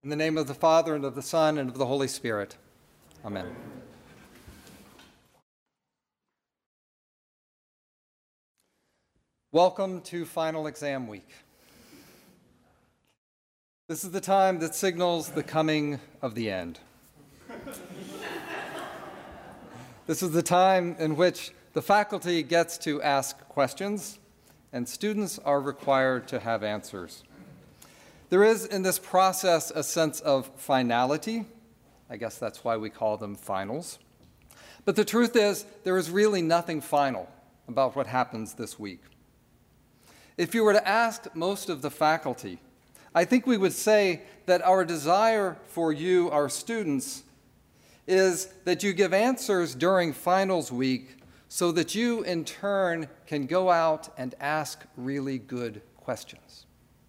In the name of the Father, and of the Son, and of the Holy Spirit. Amen. Welcome to final exam week. This is the time that signals the coming of the end. This is the time in which the faculty gets to ask questions and students are required to have answers. There is in this process a sense of finality. I guess that's why we call them finals. But the truth is, there is really nothing final about what happens this week. If you were to ask most of the faculty, I think we would say that our desire for you, our students, is that you give answers during finals week so that you, in turn, can go out and ask really good questions.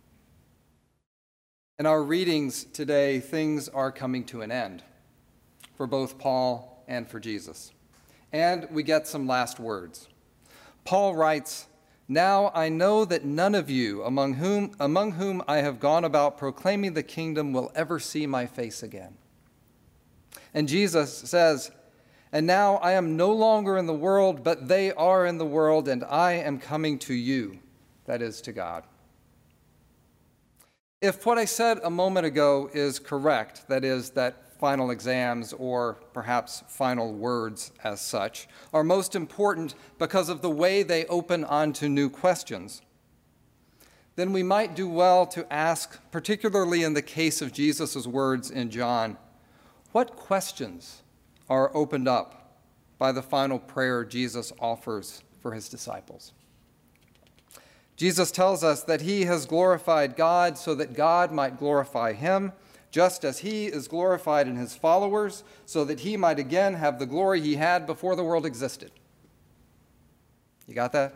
In our readings today, things are coming to an end for both Paul and for Jesus. And we get some last words. Paul writes, "Now I know that none of you among whom I have gone about proclaiming the kingdom will ever see my face again." And Jesus says, "And now I am no longer in the world, but they are in the world, and I am coming to you," that is, to God. If what I said a moment ago is correct, that is, that final exams, or perhaps final words as such, are most important because of the way they open onto new questions, then we might do well to ask, particularly in the case of Jesus' words in John, what questions are opened up by the final prayer Jesus offers for his disciples? Jesus tells us that he has glorified God so that God might glorify him, just as he is glorified in his followers, so that he might again have the glory he had before the world existed. You got that?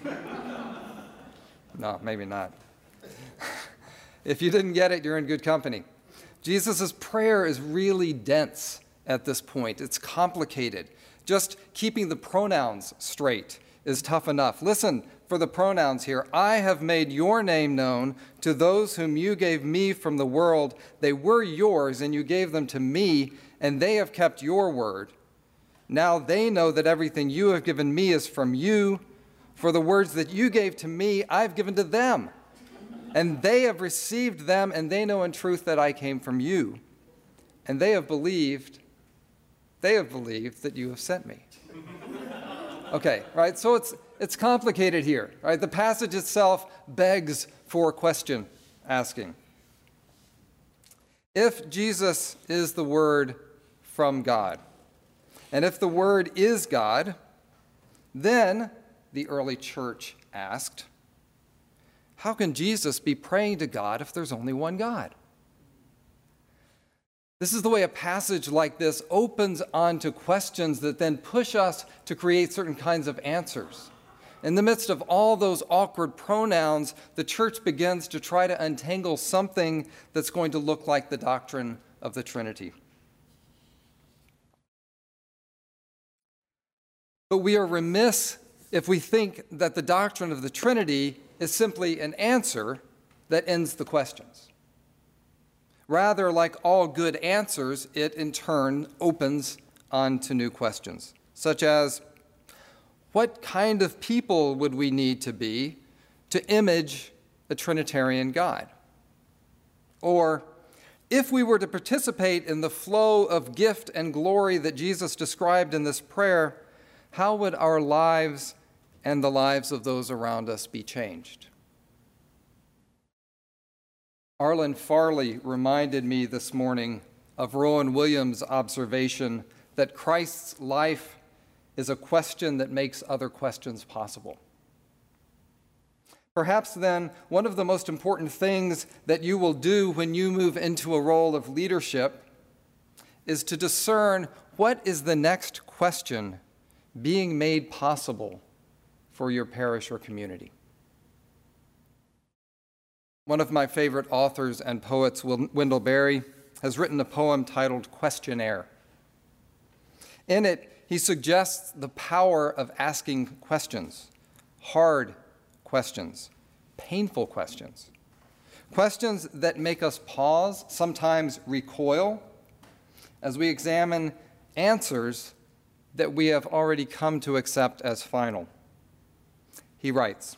No, maybe not. If you didn't get it, you're in good company. Jesus' prayer is really dense at this point. It's complicated. Just keeping the pronouns straight is tough enough. Listen for the pronouns here. "I have made your name known to those whom you gave me from the world. They were yours, and you gave them to me, and they have kept your word. Now they know that everything you have given me is from you. For the words that you gave to me, I've given to them. And they have received them, and they know in truth that I came from you. And they have believed that you have sent me." Okay, right? So it's complicated here, right? The passage itself begs for question asking. If Jesus is the Word from God, and if the Word is God, then, the early church asked, how can Jesus be praying to God if there's only one God? This is the way a passage like this opens onto questions that then push us to create certain kinds of answers. In the midst of all those awkward pronouns, the church begins to try to untangle something that's going to look like the doctrine of the Trinity. But we are remiss if we think that the doctrine of the Trinity is simply an answer that ends the questions. Rather, like all good answers, it in turn opens onto new questions, such as, what kind of people would we need to be to image a Trinitarian God? Or, if we were to participate in the flow of gift and glory that Jesus described in this prayer, how would our lives and the lives of those around us be changed? Arlen Farley reminded me this morning of Rowan Williams' observation that Christ's life is a question that makes other questions possible. Perhaps then, one of the most important things that you will do when you move into a role of leadership is to discern what is the next question being made possible for your parish or community. One of my favorite authors and poets, Wendell Berry, has written a poem titled Questionnaire. In it, he suggests the power of asking questions, hard questions, painful questions, Questions that make us pause, sometimes recoil, as we examine answers that we have already come to accept as final. He writes,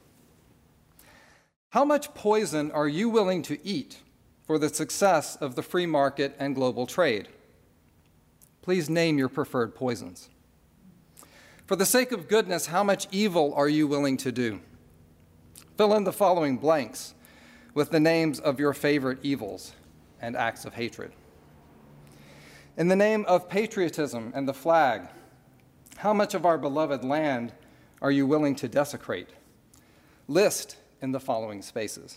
"How much poison are you willing to eat for the success of the free market and global trade? Please name your preferred poisons. For the sake of goodness, how much evil are you willing to do? Fill in the following blanks with the names of your favorite evils and acts of hatred. In the name of patriotism and the flag, how much of our beloved land are you willing to desecrate? List in the following spaces."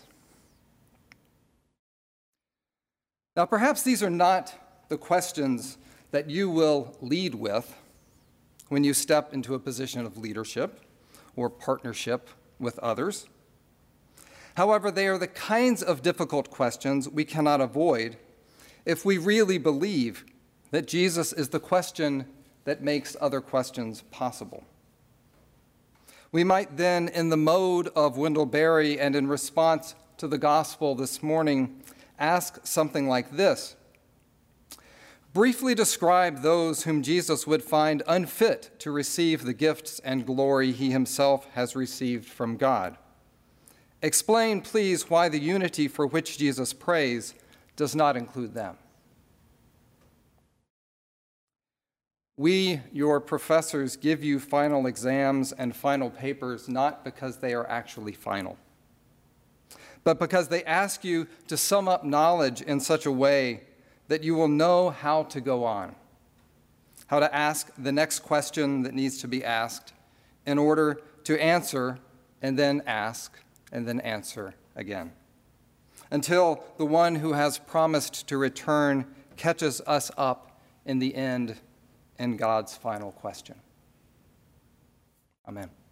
Now, perhaps these are not the questions that you will lead with when you step into a position of leadership or partnership with others. However, they are the kinds of difficult questions we cannot avoid if we really believe that Jesus is the question that makes other questions possible. We might then, in the mode of Wendell Berry and in response to the gospel this morning, ask something like this: briefly describe those whom Jesus would find unfit to receive the gifts and glory he himself has received from God. Explain, please, why the unity for which Jesus prays does not include them. We, your professors, give you final exams and final papers not because they are actually final, but because they ask you to sum up knowledge in such a way that you will know how to go on, how to ask the next question that needs to be asked in order to answer and then ask and then answer again, until the one who has promised to return catches us up in the end in God's final question. Amen.